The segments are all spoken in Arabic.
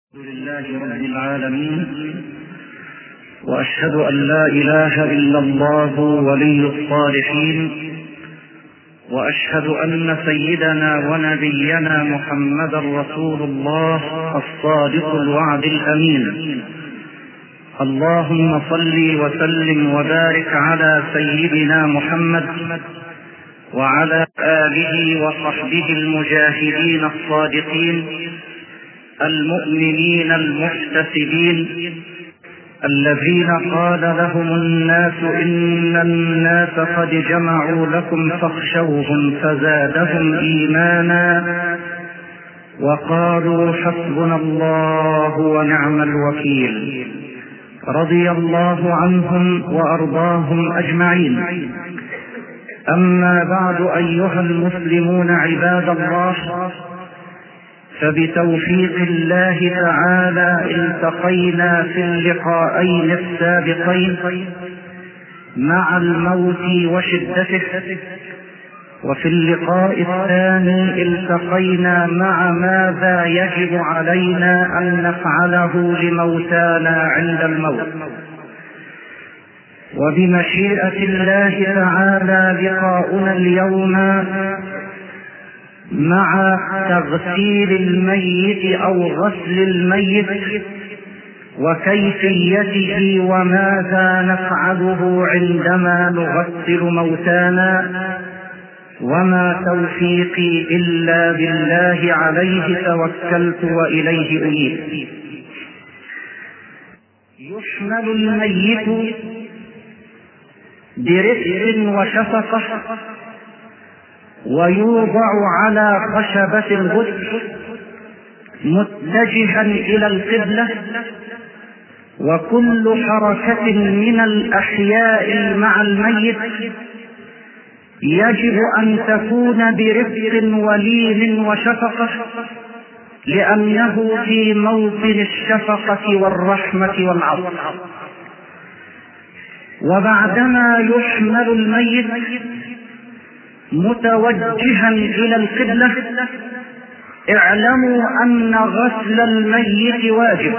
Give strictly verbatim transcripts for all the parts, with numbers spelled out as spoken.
الحمد لله رب العالمين، وأشهد أن لا إله إلا الله ولي الصالحين، وأشهد أن سيدنا ونبينا محمدا رسول الله الصادق الوعد الأمين. اللهم صل وسلم وبارك على سيدنا محمد وعلى آله وصحبه المجاهدين الصادقين المؤمنين المحتسبين الذين قال لهم الناس إن الناس قد جمعوا لكم فاخشوهم فزادهم إيمانا وقالوا حسبنا الله ونعم الوكيل. رضي الله عنهم وأرضاهم أجمعين. أما بعد، أيها المسلمون عباد الله، فبتوفيق الله تعالى التقينا في اللقاءين السابقين مع الموت وشدته، وفي اللقاء الثاني التقينا مع ماذا يجب علينا أن نفعله لموتانا عند الموت. وبمشيئة الله تعالى لقاؤنا اليوم مع تغسيل الميت أو غسل الميت وكيفيته وماذا نفعله عندما نغسل موتانا، وما توفيقي إلا بالله، عليه توكلت وإليه أنيب. يحمل الميت برفق وشفقة ويوضع على خشبة الغسل متجها إلى القبلة، وكل حركة من الأحياء مع الميت يجب أن تكون برفق ولين وشفقة، لأنه في موطن الشفقة والرحمة والعطف. وبعدما يحمل الميت متوجها إلى القبلة، اعلموا أن غسل الميت واجب،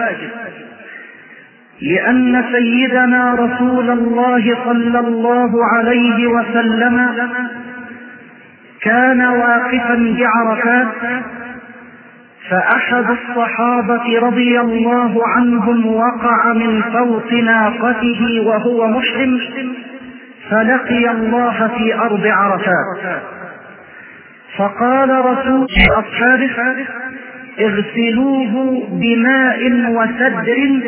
لأن سيدنا رسول الله صلى الله عليه وسلم كان واقفا بعرفات، فأحد الصحابة رضي الله عنهم وقع من فوق ناقته وهو محرم، فلقي الله في أرض عرفات، فقال رسول أصحابه: اغسلوه بماء وسدر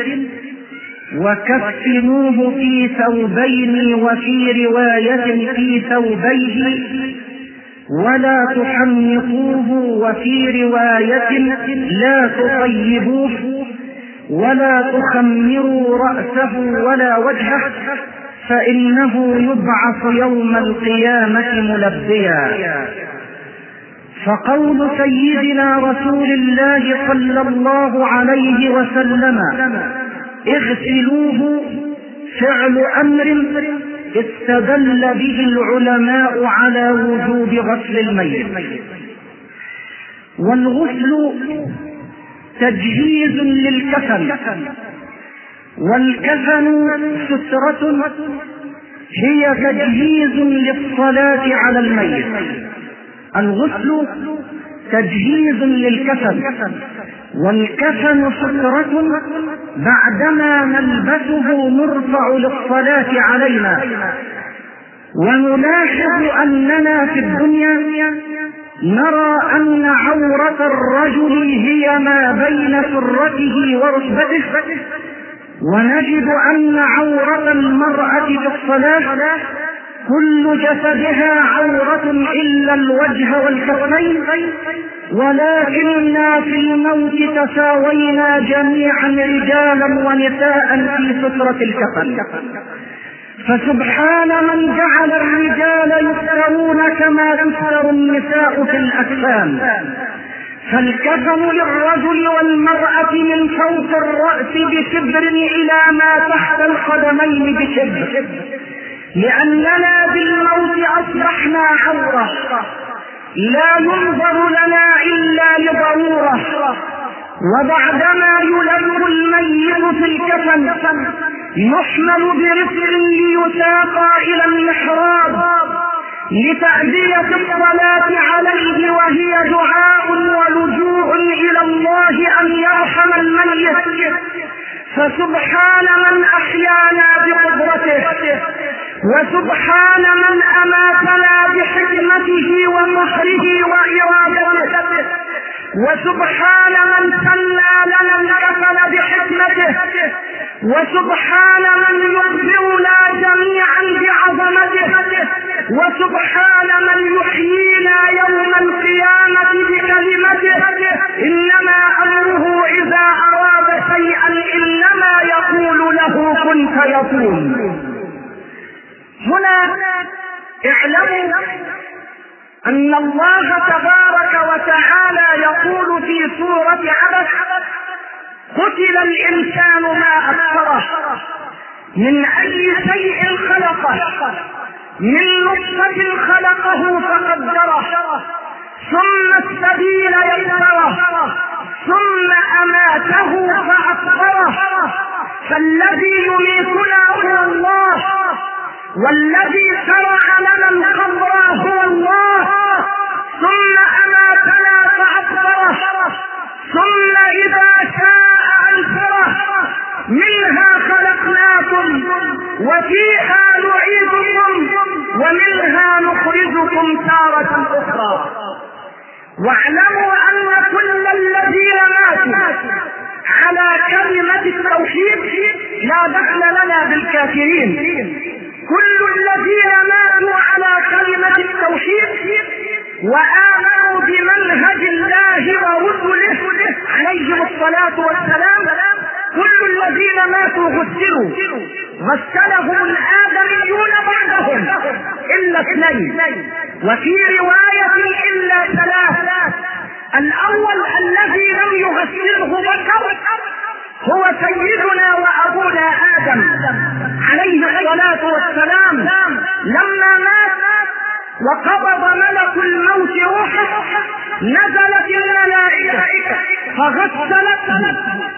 وكفنوه في ثوبين، وفي رواية في ثوبيه، ولا تحنطوه، وفي رواية لا تطيبوه، ولا تخمروا رأسه ولا وجهه، فإنه يبعث يوم القيامة ملبيا. فقول سيدنا رسول الله صلى الله عليه وسلم اغسلوه فعل أمر استدل به العلماء على وجوب غسل الميت. والغسل تجهيز للكفن، والكفن سترة هي تجهيز للصلاة على الميت. الغسل تجهيز للكفن، والكفن سترة بعدما نلبسه نرفع للصلاة علينا. ونلاحظ أننا في الدنيا نرى أن عورة الرجل هي ما بين سرته وركبته، ونجد أن عورة المرأة في الصلاة كل جسدها عورة إلا الوجه والكفين، ولكننا في الموت تساوينا جميعا رجالا ونساء في سترة الكفن. فسبحان من جعل الرجال يسترون كما تستر النساء في الأكفان. فالكفن للرجل والمرأة من فوق الرأس بشبر إلى ما تحت القدمين بشبر، لأننا بالموت أصبحنا عورة، لا ينظر لنا إلا لضرورة، وبعدما الميت في الكفن يحمل برفق ليساق الى المحراب لتأدية الصلاة عليه، وهي دعاء ولجوء الى الله ان يرحم الميت. فسبحان من احيانا بقدرته، وسبحان من اماتنا بحكمته ومهره وارادته، وسبحان من سلى لنا الكفن بحكمته، وسبحان من يخبرنا جميعا بعظمته، وسبحان من يحيينا يوم القيامة بكلمته. انما امره اذا اراد شيئا انما يقول له كن فيكون. هنا اعلموا ان الله تبارك وتعالى يقول في سورة عبس: قتل الانسان ما اكثره، من اي شيء خلقه، من نطفة خلقه فقدره، ثم السبيل يسره، ثم اماته فاكبره. فالذي يميتنا هو الله، والذي شرع لنا الخمر هو الله، ثم اماتنا فاكبره، ثم اذا شاء انشره. منها خلقناكم وفيها نعيدكم ومنها نخرجكم تارة اخرى. واعلموا ان كل الذين ماتوا على كلمة التوحيد لا دخل لنا بالكافرين. كل الذين ماتوا على كلمة التوحيد وآمنوا بمنهج الله ورسله عليهم الصلاة والسلام، كل الذين ماتوا غسلوا، غسلهم الآدميون بعدهم إلا اثنين، وفي رواية إلا ثلاث. الأول الذي لم يغسله بشر هو سيدنا وأبونا آدم عليه الصلاة والسلام. لما مات وقبض ملك الموت روحه نزلت الملائكة فغسلته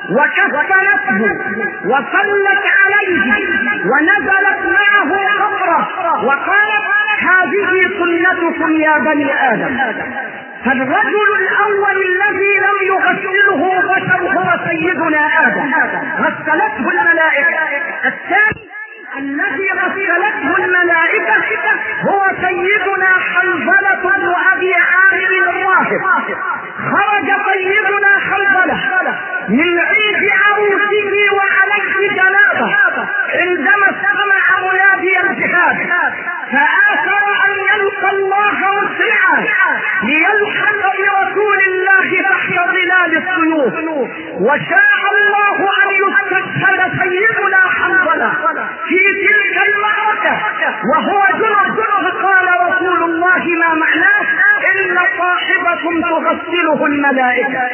وكفنته وصلت عليه ونزلت معه قبره وقالت: هذه سنتكم يا بني آدم. فالرجل الأول الذي لم يغسله بشر هو سيدنا آدم، غسلته الملائكة. الثاني الذي غسلته الملائكة هو سيدنا حنظلة بن أبي عامر الراهب. خرج سيدنا حنظلة من عيد عروسه وعليه جنابه عندما استمع منادي الجهاد، فآثر أن يلقى الله مسرعا ليلحق برسول الله تحت ظلال السيوف. وشاء الله أن يستشهد سيدنا حنظلة في تلك المعركة وهو جنب. قال رسول الله: ما معناه؟ إن صاحبكم تغسله الملائكة.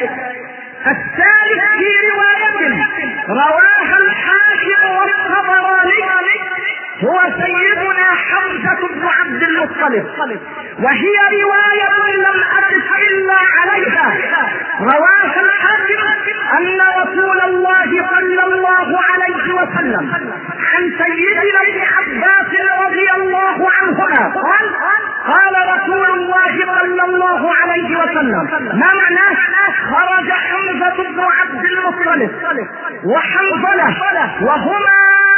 الثالث في رواية رواها الحاكم والطبراني هو سيدنا حمزة بن عبد المطلب، وهي رواية لم أقف إلا عليها. رواها الحاكم أن رسول الله صلى الله عليه وسلم عن سيدنا ابن عباس رضي الله عنهما قال: قال رسول الله صلى الله عليه وسلم: ما معناه؟ خرج حمزة بن عبد المطلب وحنظلة وهما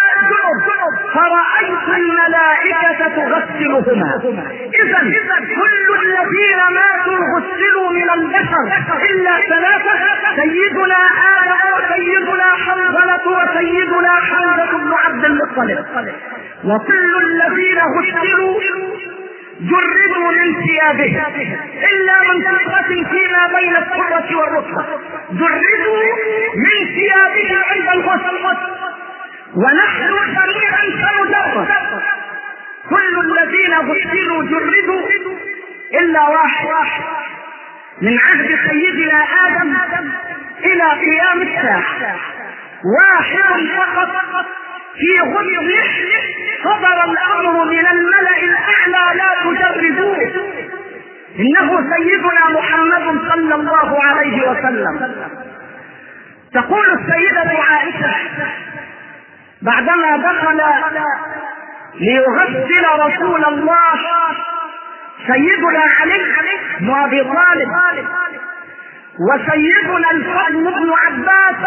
جنب فرأيت الملائكة تغسلهما. إذا كل الذين ماتوا غسلوا من البشر إلا ثلاثة: سيدنا آدم وسيدنا حنظلة وسيدنا حمزة بن عبد المطلب. وكل الذين غسلوا جردوا من ثيابه إلا من فترة فيما بين السرة والركبة، جردوا من ثيابه عند الغسل، ونحن جميعا سنجرد. كل الذين غسلوا جردوا إلا واحد من عهد سيدنا آدم إلى قيام الساعة، واحد فقط في غسله صدر الأمر من الملأ الأعلى: لا تجردوه، إنه سيدنا محمد صلى الله عليه وسلم. تقول السيدة عائشة بعدما دخل ليغسل رسول الله سيدنا علي بن ابي طالب وسيدنا الفضل بن عباس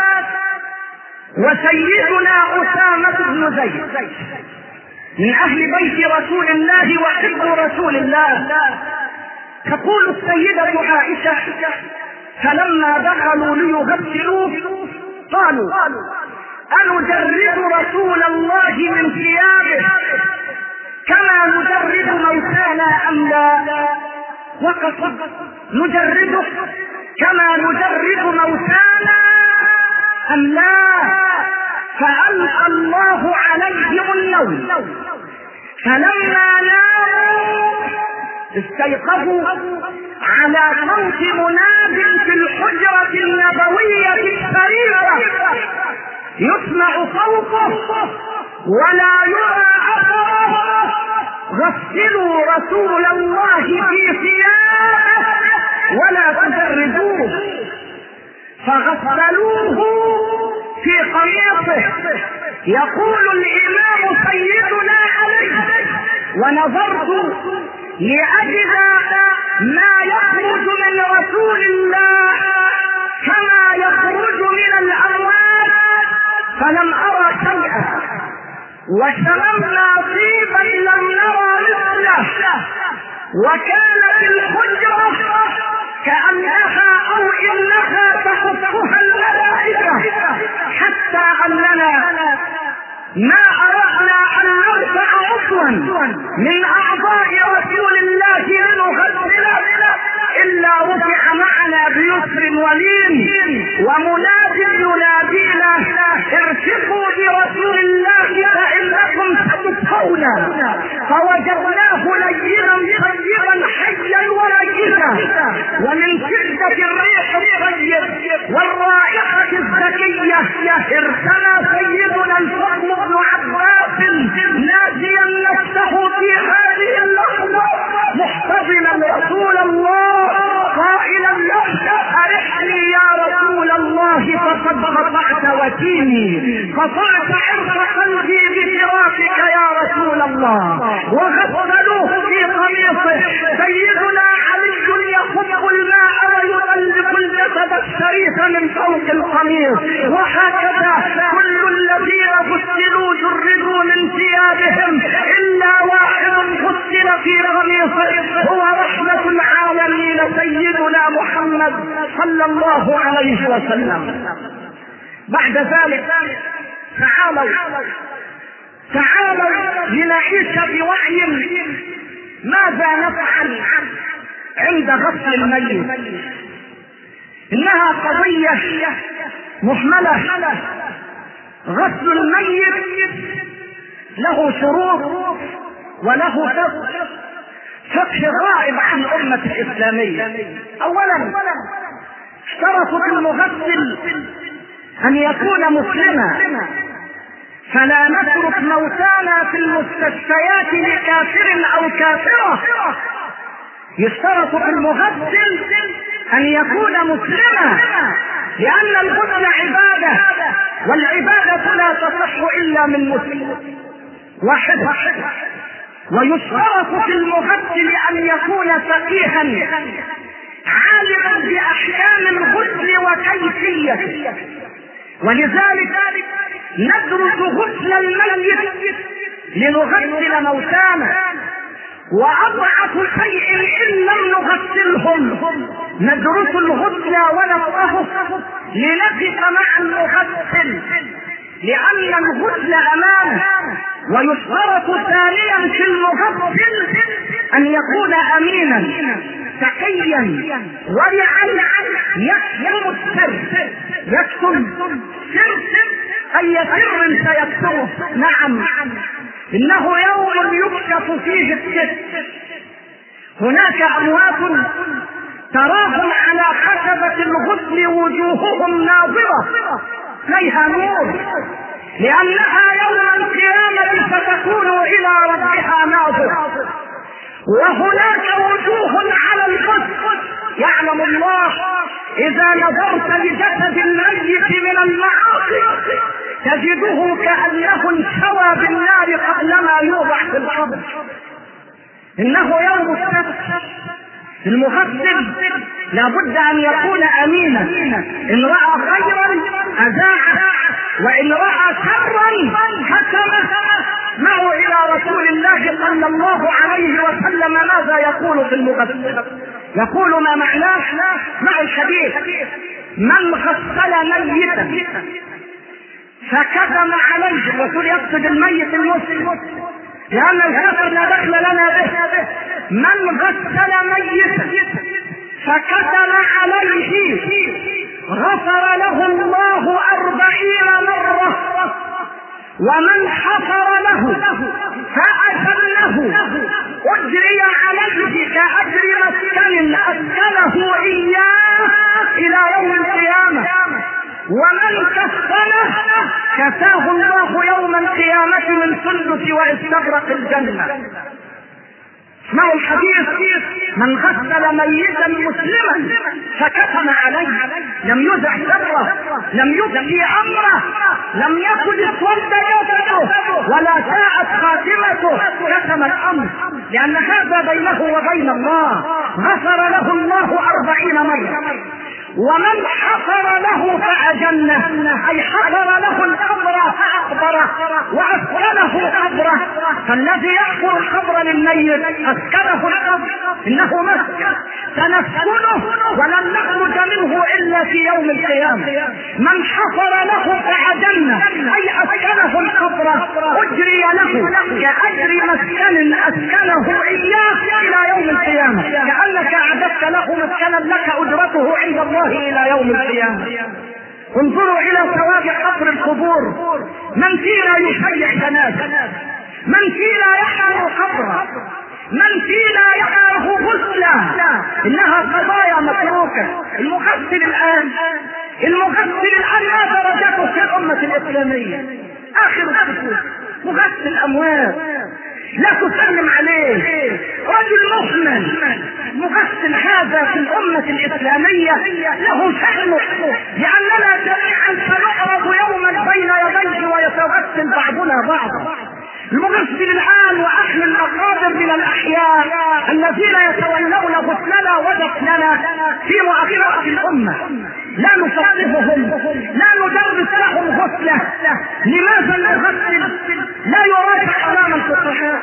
وسيدنا اسامة بن زيد من اهل بيت رسول الله وحب رسول الله. تقول السيدة عائشة فلما دخلوا ليغسلوه قالوا أنجرد رسول الله من ثيابه كما نجرد موتانا أم لا؟ وقصد نجرده كما نجرد موتانا أم لا؟ فألقى الله عليهم النوم فلما ناموا استيقظوا على صوت مناد في الحجرة النبوية الشريفة يسمع صوته ولا يرى أثره: غسلوا رسول الله في ثيابه ولا تجردوه. فغسلوه في قميصه. يقول الإمام سيدنا علي: ونظرت لأجد ما يخرج من رسول الله كما يخرج من الأموات فلم أرى شيئا، وشممنا طيبا لم نرى مثله، وكانت الحجرة كأنها أو إنها تحفها الملائكة، حتى أننا ما أردنا أن نرفع عضوا من أعضاء رسول الله لنغسله إلا رفع معنا بيسر ولين ومناد ينادينا: ارفقوا برسول الله فإنكم ستدفون. فوجدناه لينا طيبا حيا وميتا، ومن شدة الريح الطيب والرائحة الزكية ارتمى سيدنا الفضل بن عباس ناديا نفسه في هذه اللحظة محتضنا رسول الله قائلا له: أرحني يا رسول الله فقد قطعت وتيني، قطعت عرق قلبي بفراقك يا رسول الله. وغسلوه في قميصه. سيدنا علي يخب الماء ويغلق الجسد الشريف من فوق القميص، وهكذا كل الذين غسلوا جردوا من ثيابهم إلا واحد غسل في قميصه هو رحمة العالمين سيدنا محمد صلى الله عليه وسلم. بعد ذلك تعالوا تعالوا لنعيش بوعي ماذا نفعل عند غسل الميت. إنها قضية محملة. غسل الميت له شروط وله فقه فقه غائب عن الأمة الإسلامية. أولا اشترطوا في المغسل أن يكون مسلما، فلا نترك موتانا في المستشفيات لكافر أو كافرة. يشترط في المغسل أن يكون مسلما، لأن الغسل عبادة، والعبادة لا تصح إلا من مسلم واحد. ويشترط في المغسل أن يكون فقيها عالما بأحكام الغسل وكيفيته. ولذلك ندرس غسل الميت لنغسل موتانا، وأضعف شيء إن لم نغسلهم ندرس الغسل ونفقه لنقف مع المغسل، لأن الغسل أمانة. ويشترط ثانيا في المغسل أن يكون أمينا تقيا ورعا يكتم السر. يكتم سر أي سر سيكتمه. نعم، إنه يوم يكشف فيه السر. هناك أموات تراهم على خشبة الغسل وجوههم ناظرة ليها نور، لأنها يوم القيامة ستكون إلى ربها ناظرة. وهناك وجوه على الغسل يعلم الله إذا نظرت لجسد الميت من المعاصي تجده كأنه انشوى بالنار قبلما يوضع في القبر. إنه يوم السبت، المغسل لابد أن يكون أمينا، إن رأى خيرا أذاعه وإن رأى شرا حكم معه إلى رسول الله صلى الله عليه وسلم. ماذا يقول في المغسل؟ يقول ما معناه مع الحديث: من غسل ميتا فكتم عليه، الرسول يقصد الميت المسلم لأن الكفر لا دخل لنا به. من غسل ميتا فكتم عليه غفر له الله أربعين مرة، ومن حفر له فأجله أجري عليه كأجر مسكن أسكنه إياه إلى يوم القيامة، ومن كفنه كساه الله يوم القيامة من سندس واستبرق الجنة. اسمعوا الحديث: من غسل ميتا مسلما فكتم عليه، لم يزع سره، لم يبكي امره، لم يكن اسود جسده ولا ساءت خاتمته، كتم الامر، لان هذا بينه وبين الله. غفر له الله أربعين مرة. ومن حفر له فأجنه، أي حفر له القبر فأقبره وأسكنه قبره. فالذي يحفر القبر للميت أسكنه القبر، إنه مسكن سنسكنه ولن نخرج منه إلا في يوم القيامة. من حفر له فأجنه، أي أسكنه القبر، أجري له كأجر مسكن أسكنه إياه إلى يوم القيامة، كأنك أعددت له مسكنا لك أجرته عند الله إلى يوم القيامة. انظروا إلى ثواب قبر القبور. من فينا يشيع جنازة؟ من فينا يحفر قبره؟ من فينا يعرف غسله؟ إنها قضايا متروكة. المغسل الآن المغسل الآن ما درجته في الأمة الإسلامية؟ آخر الصفوف، مغسل الأموات، لا تسلم عليه، رجل مؤمن مغسل. هذا في الأمة الإسلامية له شأنه، لأننا جميعا سنعرض يوما بين يديه ويتغسل بعضنا بعضا. المغسل الآن وأهل الأقادر من الأحياء الذين يتولون غسلنا ودفننا في مؤخرة الأمة لا نفقههم، لا ندرس لهم غسله. لماذا المغسل لا يراجع أمام الفقهاء؟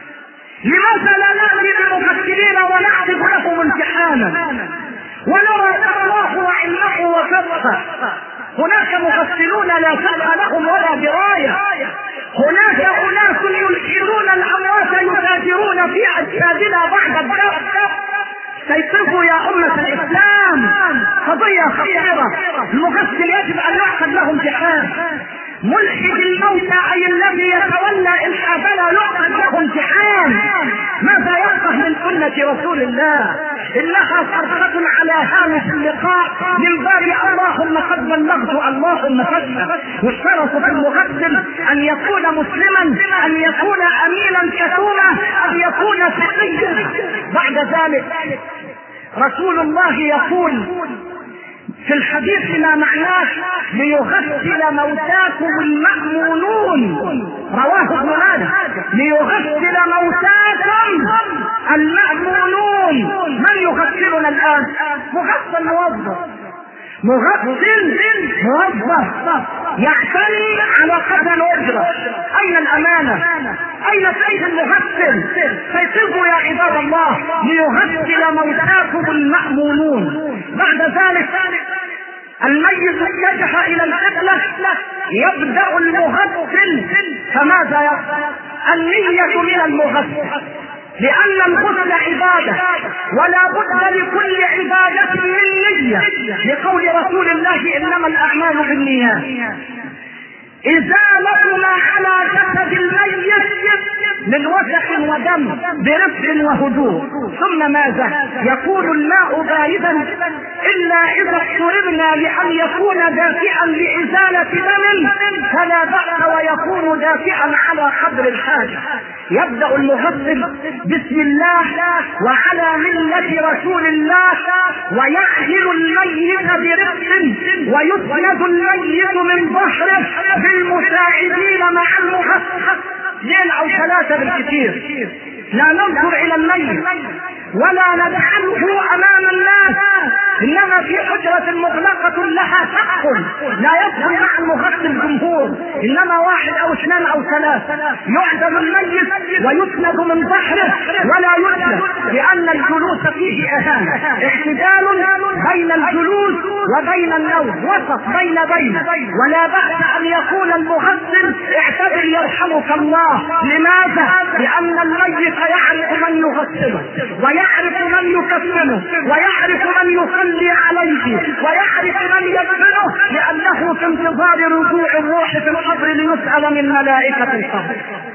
لماذا لا نأتي بالمغسلين ونعقد لهم امتحانا ونرى الله وعلمه وفقه؟ هناك مغسلون لا فقه لهم ولا دراية. هناك أناس يلحدون الأموات يتاجرون في أجسادنا بعد الدفن. استيقظوا يا أمة الإسلام، قضية خطيرة. المغسل يجب أن يعقد له امتحان. ملحد الموتى أي الذي يتولى إلحادنا يعقد له امتحان. ماذا يفقه من سنة رسول الله؟ إنها فرقة على هامش اللقاء من باب اللهم قد بلغت اللهم فاشهد. والشرف في المغسل أن يكون مسلما، أن يكون أمينا كتوما، أن يكون تقيا. بعد ذلك رسول الله يقول في الحديث ما معناه: ليغسل موتاكم المأمونون، رواه ابن ماجه. ليغسل موتاكم المأمونون. من يغسلنا الآن؟ مغسل موظف، مغسل موظف يعتني على قدر الأجرة. أين الأمانة؟ أين سيد المغسل؟ فيصيبوا يا عباد الله: ليغسل موتاكم المأمونون. بعد ذلك الميت اتجه إلى القبلة، يبدأ المغسل. فماذا يفعل؟ النية من المغسل، لأن الغسل عبادة ولا بد لكل عبادة من نية، لقول رسول الله: إنما الأعمال بالنيات. إزالة ما على جسد الميت من وسخ ودم برفق وهدوء. ثم ماذا؟ يكون الماء باردا إلا إذا اضطررنا لأن يكون دافئا لإزالة دم فلا بأس، ويكون مدافعا على قدر الحاجة. يبدأ المغسل بسم الله وعلى ملة رسول الله، ويحمل الميت برفق ويسند الميت من ظهره بالمساعدين مع المغسل، اثنين او ثلاثة بالكثير. لا ننظر الى الميت ولا ندعمه امام الناس، انما في حجرة مغلقة لها سقف لا يدخل مع المغسل الجمهور، انما واحد او اثنان او ثلاثة. يعدم الميت ويسند من ظهره ولا يسند، لان الجلوس فيه اهانة. اعتدال بين الجلوس وبين النوم، وسط بين بين. ولا بأس ان يكون المغسل اعتدل يرحمك الله. لماذا؟ لان الميت يعرف من يغسله، ويعرف من يكفنه، ويعرف من يصلي عليه، ويعرف من يدفنه، لأنه في انتظار رجوع الروح في القبر ليسأل من ملائكة القبر.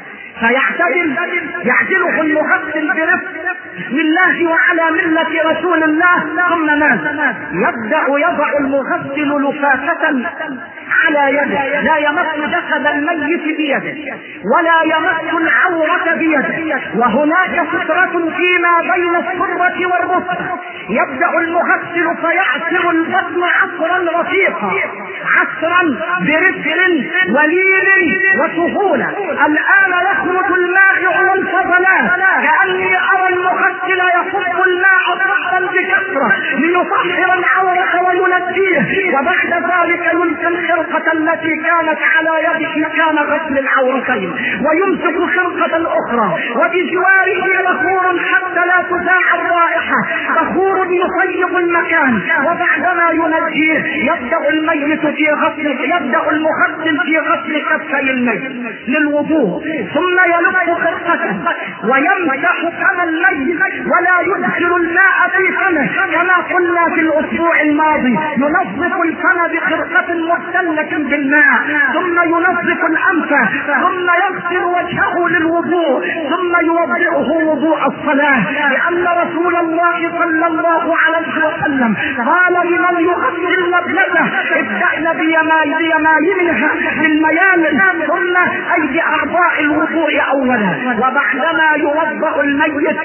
فيعتدل يعدله المغسل برفق بسم الله وعلى ملة رسول الله. ثم ماذا؟ يبدأ يضع المغسل لفافة على يده، لا يمس جسد الميت بيده ولا يمس العورة بيده، وهناك سترة فيما بين السرة والركبة. يبدأ المغسل فيعصر البطن عصرا رفيقا، عصرا برفق ولين وسهولة. الآن يخرج الماء على الفضلات، كأني أرى المغسل يصب الماء صبا بكثرة ليطهر العورة وينجيه، وبعد ذلك يلقي الخرقة التي كانت على يده كان غسل العورتين، ويمسك الخرقة الأخرى، وبجواره بخور حتى لا تذاع الرائحة، بخور يطيب المكان. وبعدما ينجيه يبدأ الميت في غسل يبدأ المغسل في غسل كفي الميت للوضوء، ثم يلف خرقته ويمسح فم الميت ولا يدخل الماء في فمه كما قلنا في الأسبوع الماضي. ينظف الفم بخرقة مبتلة بالماء، ثم ينظف الأنف، ثم يغسل وجهه للوضوء، ثم يوضعه وضوء الصلاة، لأن رسول الله صلى الله عليه وسلم قال لمن يغسل ابنته ابدأن بيماينها بالميامن ثم أيدي أعضاء الوضوء أولا. وبعدما يوضع الميت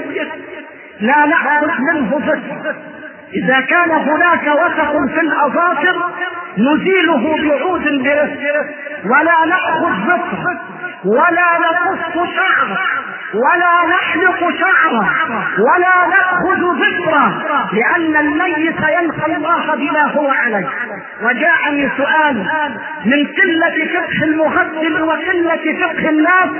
لا نأخذ منه فسق، إذا كان هناك وسخ في الأظافر نزيله بعود برفق، ولا نأخذ فسق ولا نقص شعره ولا نحلق شعره ولا نأخذ ذكره، لأن الميت يلقى الله بما هو عليه. وجاءني سؤال من قلة فقه المغسل وقلة فقه الناس.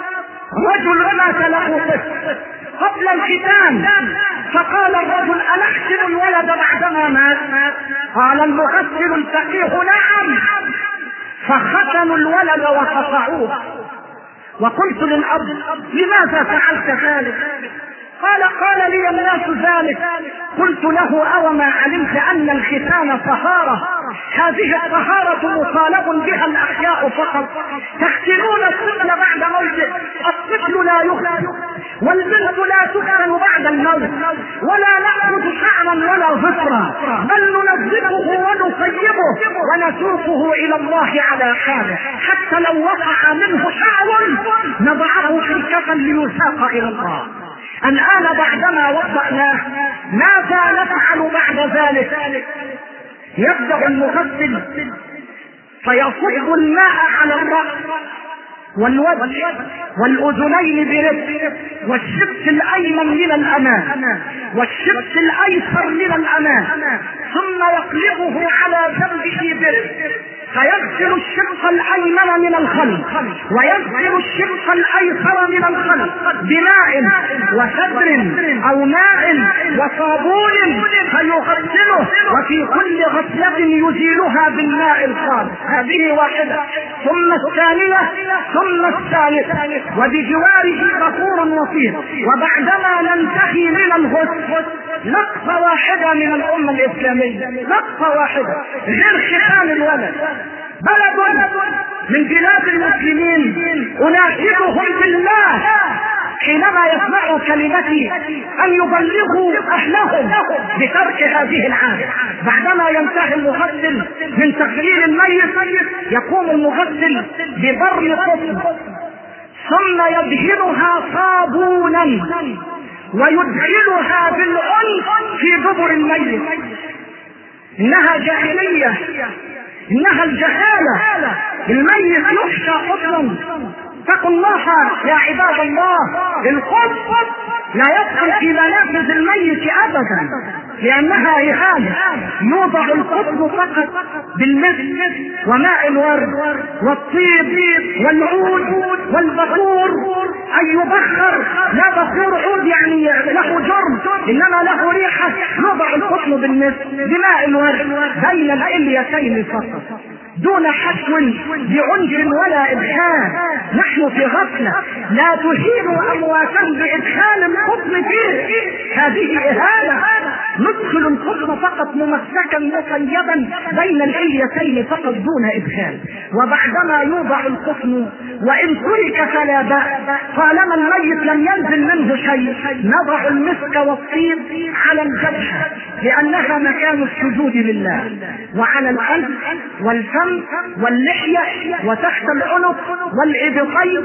رجل مات له طفل قبل الختان، فقال الرجل أنحسن الولد بعدما مات؟ قال المغسل الفقيه نعم، فختنوا الولد وقطعوه. وقلت للأب لماذا فعلت ذلك؟ قال قال لي الناس ذلك. قلت له أو ما علمت أن الختان طهارة؟ هذه الطهارة مطالب بها الأحياء فقط. تختنون الطفل بعد موته، الطفل لا يختن والبنت لا تختن بعد الموت، ولا نأخذ شعرا ولا ظفرا، بل ننظفه ونطيبه ونسوقه إلى الله على حاله، حتى لو وقع منه شعر نضعه في الكفن ليساق إلى الله. الآن بعدما وضعناه ماذا نفعل بعد ذلك؟ يبدأ المغسل فيصب الماء على الرأس والوجه والأذنين برفق، والشبك الأيمن من الأمام والشبك الأيسر من الأمام، ثم يقلبه على جنبه برفق، فيغسل الشبك الأيمن من الخلف ويغسل الشبك الأيسر من الخلف بماء وسدر أو ماء وصابون فيغسله، وفي كل غسلة يزيلها بالماء الخالص. هذه واحدة، ثم الثانية ثم الثالثة، وبجواره بخور وطيب. وبعدما ننتهي من الغسل نقطة واحدة من الأمة الإسلامية، نقطة واحدة غير ختان الولد. بلد من بلاد المسلمين أناشدهم بالله حينما يسمعوا كلمتي ان يبلغوا اهلهم بترك هذه العادة. بعدما ينتهي المغسل من تغسيل الميت يقوم المغسل ببر قطن ثم يدهنها صابونا ويدخلها بالعنف في دبر الميت. انها جاهلية، انها الجهالة. الميت يحشى قطنا. اتقوا الله يا عباد الله. القطن لا يدخل في منافذ الميت ابدا لانها اهانة. يوضع القطن فقط بالمسك وماء الورد والطيب والعود والبخور. ان يبخر، لا بخور عود يعني له جرم، انما له ريحة. يوضع القطن بالمسك بماء الورد بين الاليتين فقط دون حشو بعنف ولا ادخال. نحن في غفلة. لا تهينوا امواتا بادخال القطن فيه، هذه اهانة. ندخل القطن فقط ممسكا مقيدا بين الاليتين فقط دون ادخال. وبعدما يوضع القطن وان ترك فلا باس طالما الميت لم ينزل منه شيء، نضع المسك والطيب على الجبهة لانها مكان السجود لله، وعلى الانف والفم واللحية وتحت العنق والإبطين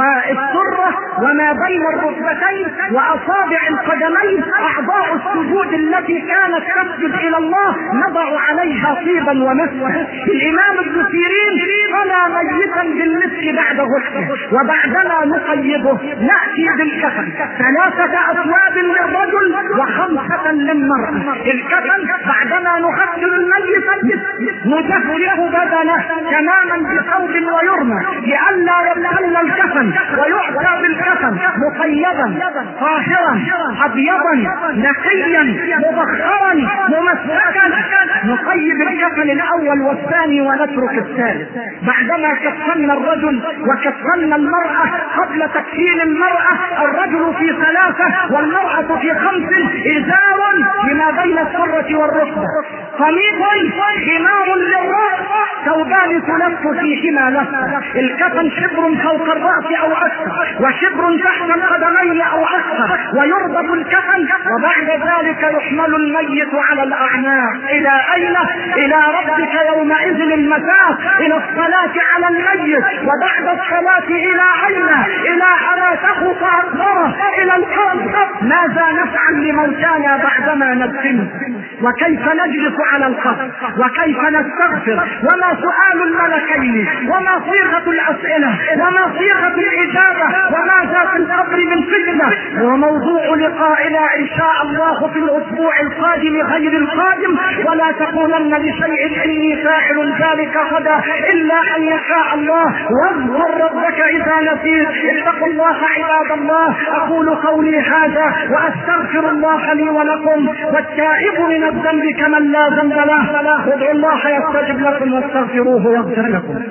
والسرة وما بين الركبتين وأصابع القدمين، أعضاء السجود التي كانت تسجد إلى الله نضع عليها طيبا ومسكا. الإمام ابن سيرين صلى ميتا بالمسك بعد غسله، وبعدما نطيبه نأتي بالكفن ثلاثة أثواب للرجل وخمسة للمرأة. الكفن بعدما نغسل الميت نجهزه بدنه تماما بثوب ويرمى لئلا يبتل الكفن، ويعطى بالكفن مطيبا طاهرا ابيضا نقيا مبخرا ممسكا. نطيب الكفن الاول والثاني ونترك الثالث. بعدما كفنا الرجل وكفنا المرأة قبل تكفين المرأة، الرجل في ثلاثة والمرأة في خمس، ازار فيما بين السرة والركبة، قميص خمار للرأس، ثوبان تلف فيهما لفة. الكفن شبر فوق الرأس او اكثر وشبر تحت القدمين او اكثر، ويربط الكفن وبعد ذلك يحمل الميت على الاعناق. الى اين؟ الى ربك يومئذ المساء، الى الصلاة على الميت، وبعد الصلاة الى اين؟ الى حراته فاكبره، الى القبر. ماذا نفعل لموتانا بعدما ندفنه؟ وكيف نجلس على القبر؟ وكيف نستغفر؟ وما سؤال الملكين؟ وما صيغة الاسئلة؟ وما صيغة الاجابة؟ وماذا في القبر من فتنة؟ وموضوع لقائنا ان شاء الله في الاسبوع القادم غير القادم. ولا تقولن لشيء اني فاعل ذلك غدا الا ان يشاء الله. واذكر ربك اذا نسيت. اتقوا الله عباد الله. اقول قولي هذا واستغفر الله لي ولكم، والتائب من الذنب كمن لا ذنب له. ادعوا الله يستجب لكم واستغفروه يغفر لكم.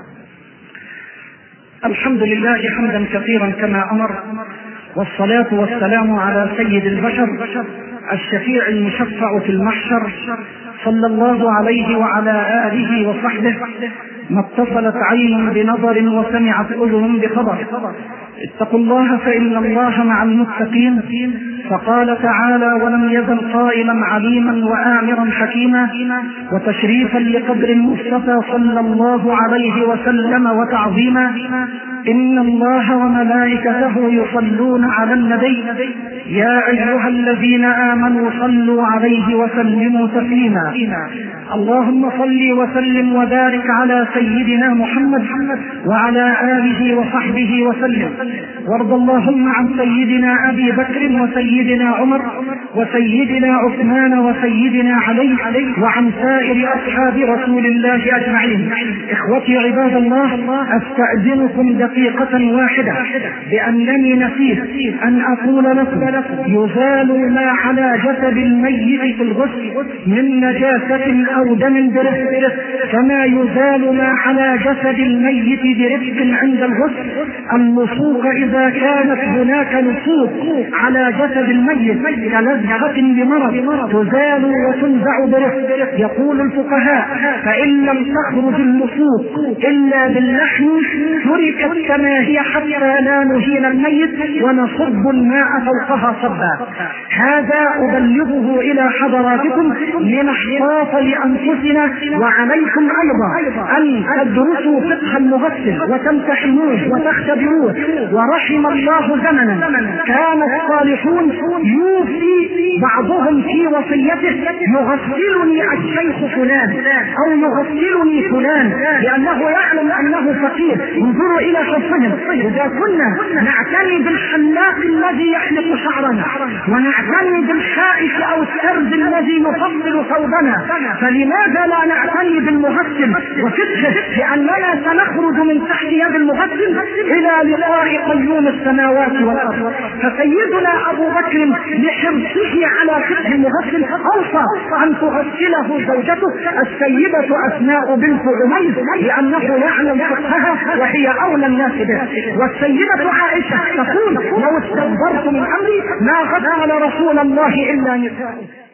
الحمد لله حمدا كثيرا كما امر، والصلاة والسلام على سيد البشر الشفيع المشفع في المحشر، صلى الله عليه وعلى آله وصحبه. ما اتصلت عين بنظر وسمعت أذن بخبر. اتقوا الله فإن الله مع المتقين. فقال تعالى: ولم يزل قائلا عليما وآمرا حكيما، وتشريفا لقدر المصطفى صلى الله عليه وسلم وتعظيما. إن الله وملائكته يصلون على النبي يا أيها الذين آمنوا صلوا عليه وسلموا تسليما. اللهم صل وسلم وبارك على سيدنا محمد وعلى آله وصحبه وسلم. وارض اللهم عن سيدنا أبي بكر وسيدنا عمر وسيدنا عثمان وسيدنا علي وعن سائر أصحاب رسول الله أجمعين. إخوتي عباد الله، أستأذنكم دقيقة واحدة بأنني نسيت أن أقول لكم: يزال ما على جسد الميت في الغسل من نجاسة أو دم برفق كما يزال ما على جسد الميت برفق عند الغسل. اللصوق إذا كانت هناك لصوق على جسد الميت كلزقة بمرض تزال وتنزع برفق. يقول الفقهاء فإن لم تخرج اللصوق إلا باللحم تركت كما هي حتى لا نهين الميت ونصب الماء فوقها صبا. هذا أبلغه إلى حضراتكم لنحتاط لأنفسنا وعليكم أيضا أن تدرسوا فقه المغسل وتمتحنوه وتختبروه. ورحم الله زمنا كان الصالحون يوصي بعضهم في وصيته يغسلني الشيخ فلان أو يغسلني فلان لأنه يعلم أنه فقير. انظروا إلى شرطهم. إذا كنا نعتني بالحلاق الذي يحلق شعرنا ونعتني بالحائش أو السرد الذي يفصل ثوبنا فلماذا لا نعتني بالمغسل وفقهه لأننا سنخرج من تحت يد المغسل إلى لقاء قيوم السماوات والأرض. فسيدنا أبو بكر لحرصه على فقه المغسل أوصى أن تغسله زوجته السيدة أسماء بنت عميس لأنه يعلم فقهها وهي أولى الناس به. والسيدة عائشة تقول لو استكبرت من أمري ما غسل رسول الله إلا نساؤه.